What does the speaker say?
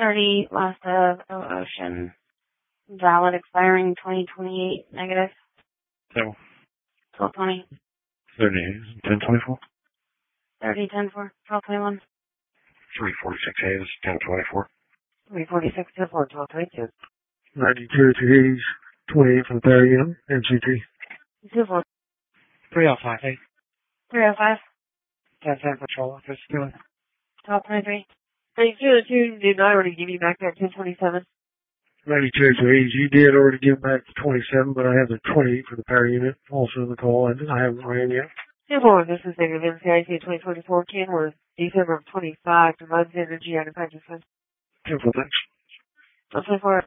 30, last of Ocean. Valid expiring 2028, negative. So, 1220. 30, 1024. 30, 10-4, 1221. 346 Hayes, 1024. 346, 10-4, 1222. 92 Hayes, 28 for the Barry unit, NCT. 2-4. 305 Hayes. 305. 10-10 Patrol Office, doing. 1223. 32, did I already give you back that 1027? 92 Hayes, you did already give back the 27, but I have the 28 for the power unit, also in the call, and I haven't ran yet. 2-4, this is negative NCIC 2024, Kenworth, December of 25, to Mud's Energy out of Hutchinson. 10-4, thanks. 24.